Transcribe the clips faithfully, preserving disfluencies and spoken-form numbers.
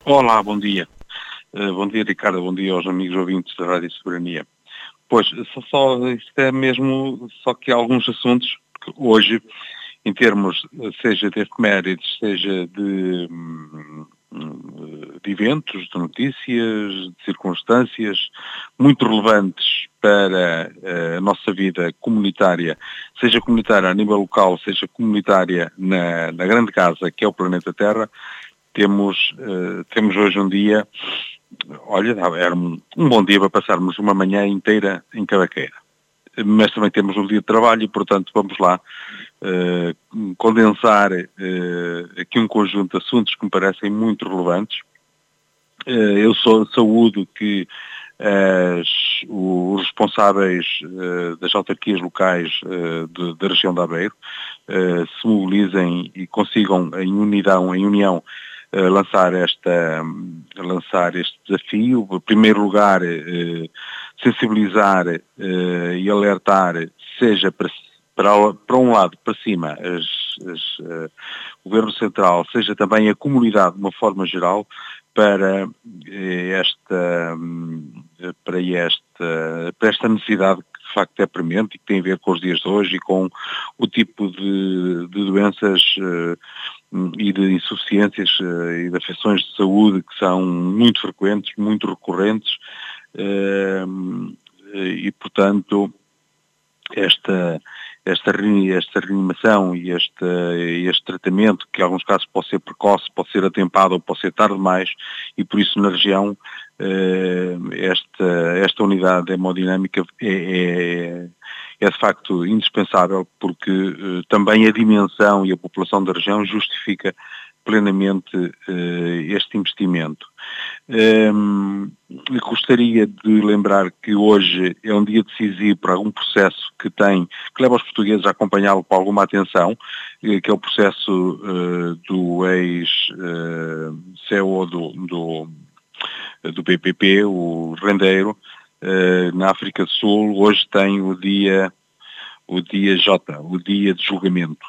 Olá, bom dia. Uh, bom dia, Ricardo, bom dia aos amigos ouvintes da Rádio Soberania. Pois, só, só, isto é mesmo, só que há alguns assuntos que hoje, em termos, seja de efemérides, seja de, de eventos, de notícias, de circunstâncias, muito relevantes para a nossa vida comunitária, seja comunitária a nível local, seja comunitária na, na grande casa que é o planeta Terra. Temos, uh, temos hoje um dia, olha, era um, um bom dia para passarmos uma manhã inteira em Cavaqueira. Mas também temos um dia de trabalho e, portanto, vamos lá uh, condensar uh, aqui um conjunto de assuntos que me parecem muito relevantes. Uh, eu sou saúdo que as, os responsáveis uh, das autarquias locais uh, de, da região de Aveiro uh, se mobilizem e consigam, em unidade, em união, Uh, lançar, esta, uh, lançar este desafio. Em primeiro lugar, uh, sensibilizar uh, e alertar, seja para, para, para um lado, para cima, as, as, uh, o Governo Central, seja também a comunidade de uma forma geral, para esta, para esta, para esta necessidade que de facto é premente e que tem a ver com os dias de hoje e com o tipo de, de doenças uh, e de insuficiências uh, e de afecções de saúde que são muito frequentes, muito recorrentes uh, e, portanto, esta, esta, esta reanimação e este, este tratamento, que em alguns casos pode ser precoce, pode ser atempado ou pode ser tarde demais, e por isso na região uh, esta, esta unidade hemodinâmica é, é, é de facto indispensável, porque uh, também a dimensão e a população da região justifica plenamente uh, este investimento. Um, gostaria de lembrar que hoje é um dia decisivo para algum processo que tem, que leva os portugueses a acompanhá-lo com alguma atenção, que é o processo uh, do ex-C E O uh, do, do, do P P P, o Rendeiro, uh, na África do Sul. Hoje tem o dia, o dia J, o dia de julgamento.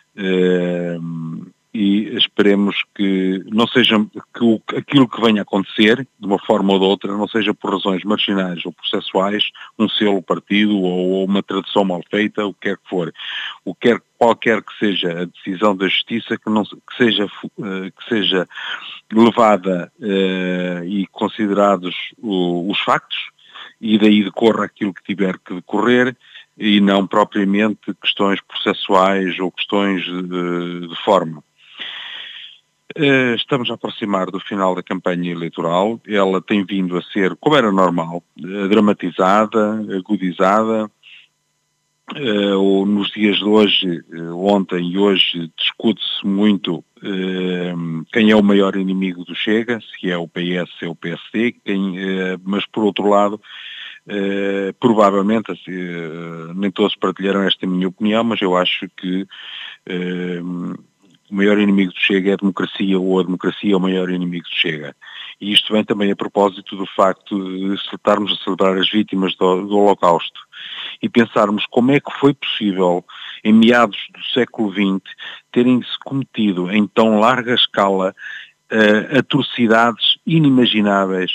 Uh, e esperemos que não seja que o, aquilo que venha a acontecer, de uma forma ou de outra, não seja por razões marginais ou processuais, um selo partido ou, ou uma tradução mal feita, o que quer que for. O que quer, qualquer que seja a decisão da Justiça, que, não, que, seja, que seja levada uh, e considerados uh, os factos, e daí decorra aquilo que tiver que decorrer, e não propriamente questões processuais ou questões de, de forma. Estamos a aproximar do final da campanha eleitoral. Ela tem vindo a ser, como era normal, dramatizada, agudizada. Nos dias de hoje, ontem e hoje, discute-se muito quem é o maior inimigo do Chega, se é o P S ou o P S D, quem, mas por outro lado, provavelmente, assim, nem todos partilharam esta minha opinião, mas eu acho que o maior inimigo do Chega é a democracia, ou a democracia é o maior inimigo do Chega. E isto vem também a propósito do facto de estarmos a celebrar as vítimas do, do Holocausto e pensarmos como é que foi possível, em meados do século vinte, terem-se cometido em tão larga escala uh, atrocidades inimagináveis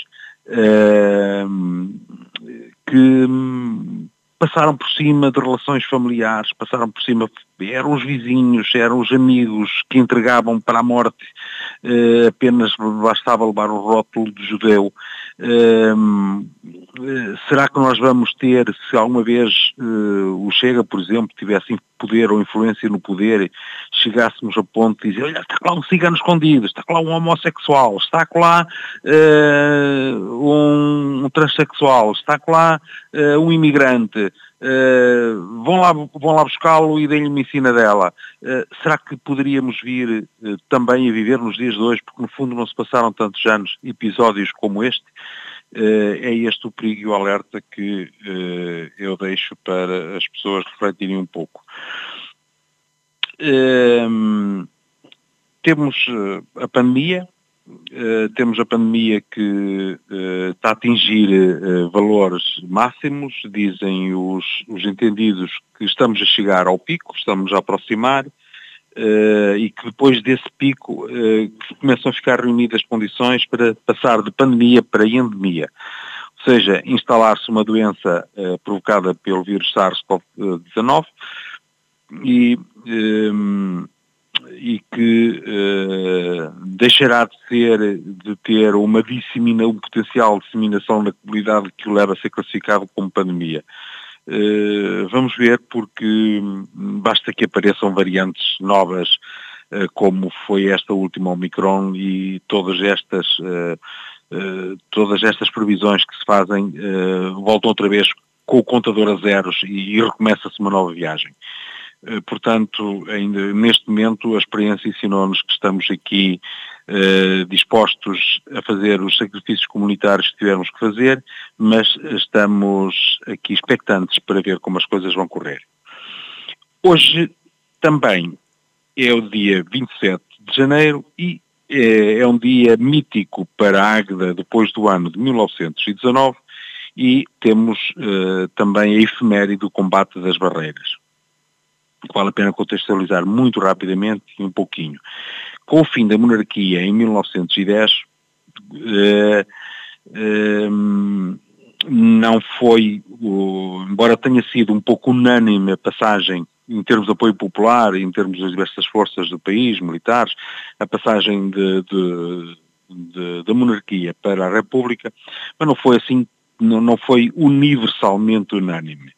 uh, que passaram por cima de relações familiares, passaram por cima, eram os vizinhos, eram os amigos que entregavam para a morte, eh, apenas bastava levar o rótulo de judeu. Eh, será que nós vamos ter, se alguma vez eh, o Chega, por exemplo, tivesse poder ou influência no poder, chegássemos a ponto de dizer, olha, está lá um cigano escondido, está lá um homossexual, está lá eh, um, um transexual, está lá eh, um imigrante, Uh, vão lá, vão lá buscá-lo e deem-lhe uma ensina dela. Uh, será que poderíamos vir uh, também a viver nos dias de hoje, porque no fundo não se passaram tantos anos, episódios como este? Uh, é este o perigo e o alerta que uh, eu deixo para as pessoas refletirem um pouco. Uh, temos uh, a pandemia. Uh, temos a pandemia que uh, está a atingir uh, valores máximos, dizem os, os entendidos que estamos a chegar ao pico, estamos a aproximar, uh, e que depois desse pico uh, que começam a ficar reunidas condições para passar de pandemia para endemia. Ou seja, instalar-se uma doença uh, provocada pelo vírus SARS-CoV dezenove e, um, e que uh, deixará de, ser, de ter uma dissemina, um potencial de disseminação na comunidade que o leva a ser classificado como pandemia. Uh, vamos ver, porque basta que apareçam variantes novas, uh, como foi esta última Omicron, e todas estas, uh, uh, todas estas previsões que se fazem uh, voltam outra vez com o contador a zeros e, e recomeça-se uma nova viagem. Uh, portanto, ainda neste momento a experiência ensinou-nos que estamos aqui uh, dispostos a fazer os sacrifícios comunitários que tivermos que fazer, mas estamos aqui expectantes para ver como as coisas vão correr. Hoje também é o dia vinte e sete de janeiro e é, é um dia mítico para a Águeda depois do ano de mil novecentos e dezanove, e temos uh, também a efeméride do combate das barreiras. Vale a pena contextualizar muito rapidamente e um pouquinho. Com o fim da monarquia em mil novecentos e dez, eh, eh, não foi, o, embora tenha sido um pouco unânime a passagem em termos de apoio popular, em termos das diversas forças do país, militares, a passagem de, de, de, da monarquia para a República, mas não foi assim, não, não foi universalmente unânime.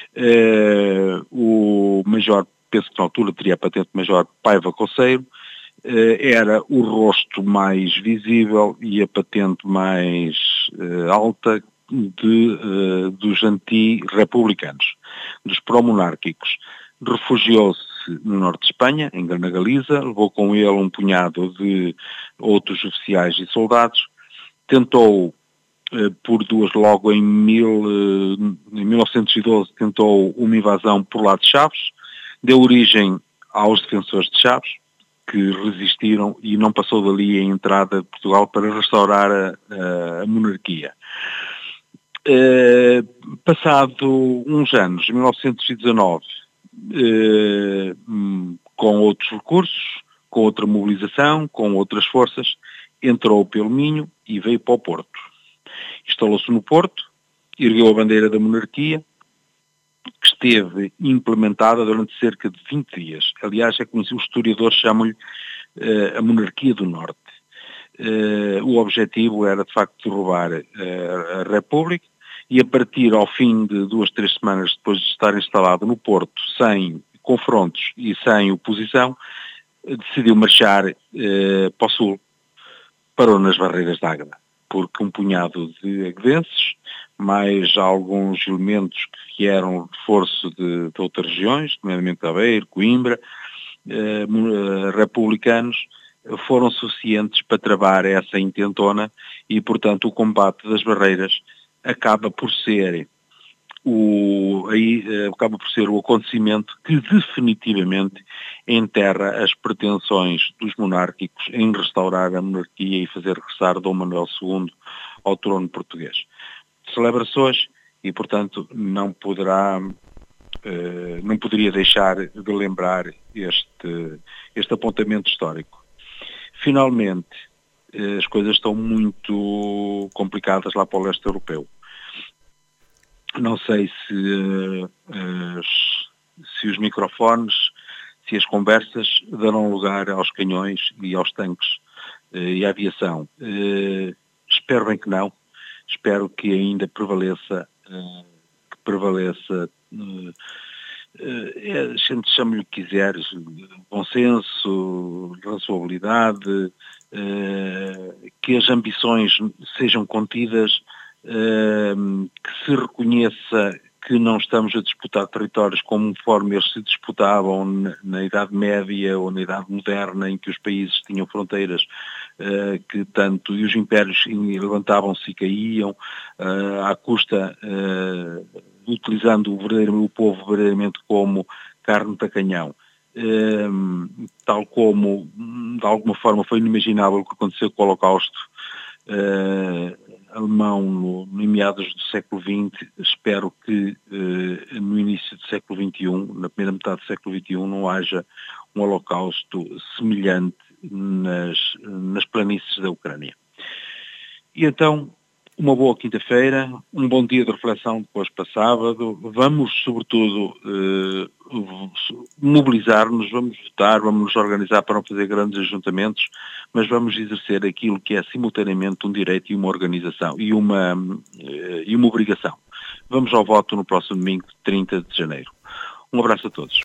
Uh, o Major, penso que na altura teria a patente Major Paiva Conceiro, uh, era o rosto mais visível e a patente mais uh, alta de, uh, dos anti-republicanos, dos pró-monárquicos. Refugiou-se no norte de Espanha, em na Galiza, levou com ele um punhado de outros oficiais e soldados, tentou por duas, logo em, mil, em mil novecentos e doze, tentou uma invasão por lá de Chaves, deu origem aos defensores de Chaves, que resistiram e não passou dali a entrada de Portugal para restaurar a, a, a monarquia. Uh, passado uns anos, em mil novecentos e dezanove, uh, com outros recursos, com outra mobilização, com outras forças, entrou pelo Minho e veio para o Porto. Instalou-se no Porto, ergueu a bandeira da monarquia, que esteve implementada durante cerca de vinte dias. Aliás, é como os historiadores chamam-lhe uh, a monarquia do Norte. Uh, o objetivo era, de facto, derrubar uh, a República, e a partir ao fim de duas, três semanas depois de estar instalado no Porto, sem confrontos e sem oposição, uh, decidiu marchar uh, para o Sul. Parou nas Barreiras de Águeda, porque um punhado de aguedenses, mais alguns elementos que eram reforço de, de outras regiões, nomeadamente Aveiro, Coimbra, eh, republicanos, foram suficientes para travar essa intentona e, portanto, o combate das barreiras acaba por ser o, aí, acaba por ser o acontecimento que definitivamente enterra as pretensões dos monárquicos em restaurar a monarquia e fazer regressar Dom Manuel segundo ao trono português. Celebra-se e, portanto, não poderá, eh, não poderia deixar de lembrar este, este apontamento histórico. Finalmente, eh, as coisas estão muito complicadas lá para o leste europeu. Não sei se, uh, uh, se os microfones, se as conversas darão lugar aos canhões e aos tanques uh, e à aviação. Uh, espero bem que não. Espero que ainda prevaleça, uh, que prevaleça, uh, uh, a gente chama-lhe o que quiseres, bom senso, razoabilidade, uh, que as ambições sejam contidas, Uh, que se reconheça que não estamos a disputar territórios conforme eles se disputavam na, na Idade Média ou na Idade Moderna, em que os países tinham fronteiras uh, que tanto, e os impérios levantavam-se e caíam uh, à custa, uh, utilizando o, verdadeiro, o povo verdadeiramente como carne para canhão. Uh, tal como, de alguma forma, foi inimaginável o que aconteceu com o Holocausto uh, alemão no, no meados do século vinte. Espero que eh, no início do século vinte e um, na primeira metade do século vinte e um, não haja um holocausto semelhante nas, nas planícies da Ucrânia. E então, uma boa quinta-feira, um bom dia de reflexão depois para sábado. Vamos, sobretudo, eh, mobilizar-nos, vamos votar, vamos nos organizar para não fazer grandes ajuntamentos, mas vamos exercer aquilo que é simultaneamente um direito e uma organização e uma, eh, e uma obrigação. Vamos ao voto no próximo domingo, trinta de janeiro. Um abraço a todos.